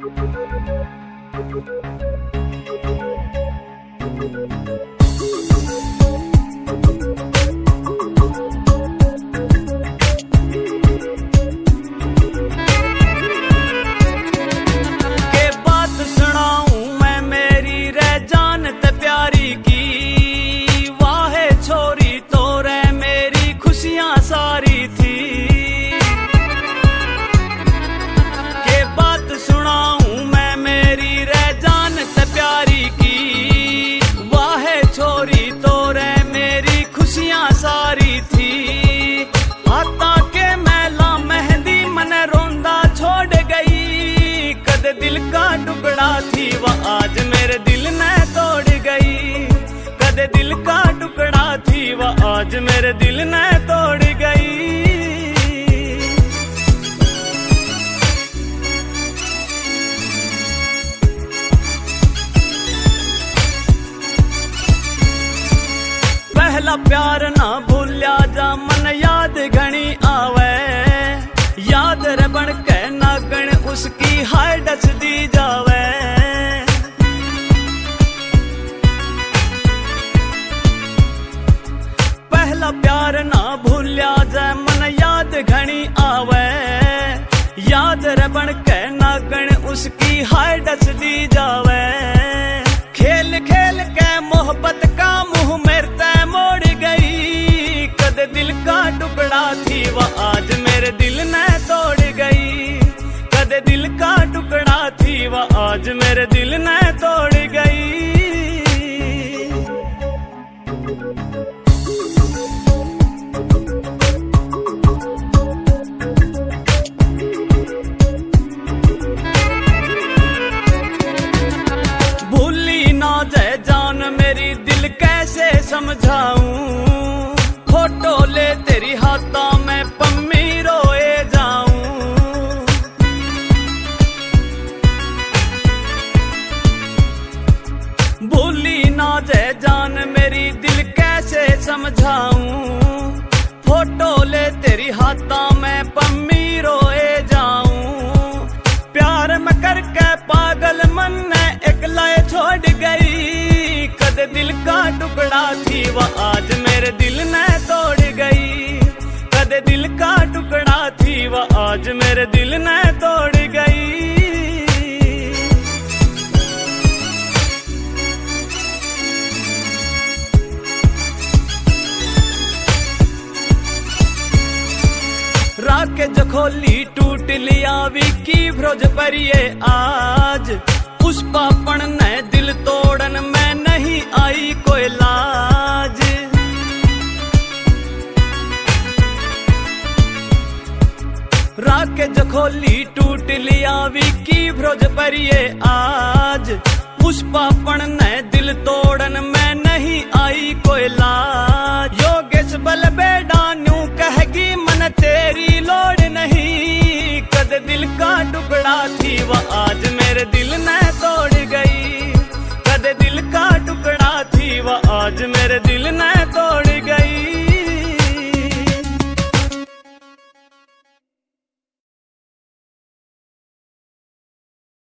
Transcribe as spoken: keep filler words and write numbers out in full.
आज मेरे दिल ने तोड़ गई, कदे दिल का टुकड़ा थी वह आज मेरे दिल ने तोड़ गई। पहला प्यार ना भूलिया जा मन याद घनी आवे, याद रे बन के नागण उसकी हाय डस दी जावे। पहला प्यार ना भूलिया जाए मन याद घनी आवे, याद रे बन के नागण उसकी हाय डस दी जावे। खेल खेल के मोहब्बत का मुंह मेरे ते मोड़ गई, कदे दिल का टुकड़ा थी वह आज मेरे दिल ने तोड़ गई, कदे दिल का टुकड़ा थी वह आज मेरे दिल ने तोड़ गई। भूली ना जाए जान मेरी दिल कैसे समझाऊं, फोटो ले तेरी हाथों में पम्मी रोए जाऊं। भूली ना जाए जान मेरी दिल कैसे समझाऊं, फोटो ले तेरी हाथों में पम्मी रोए जाऊं। प्यार में करके पागल मन ने एकला छोड़ गई, कदे दिल का टुकड़ा थी वह आज मेरे दिल ने तोड़ गई, कदे दिल का टुकड़ा थी वह आज मेरे दिल ने तोड़ गई। राके जो खोली टूट लिया विकी भ्रोज परिये आज, उस पापन ने दिल तोड़न में नहीं आई कोई लाज। राके जो खोली टूट लिया विकी भ्रोज परिये आज, उस पापन ने दिल तोड़न में नहीं आई कोई लाज। योगेश बल बेड़ा न्यू कहेगी मन तेरी लोड़ नहीं, कदे दिल का टुकड़ा थी वह आज मेरे दिल ने तोड़ गई, कदे दिल का टुकड़ा थी वह आज मेरे दिल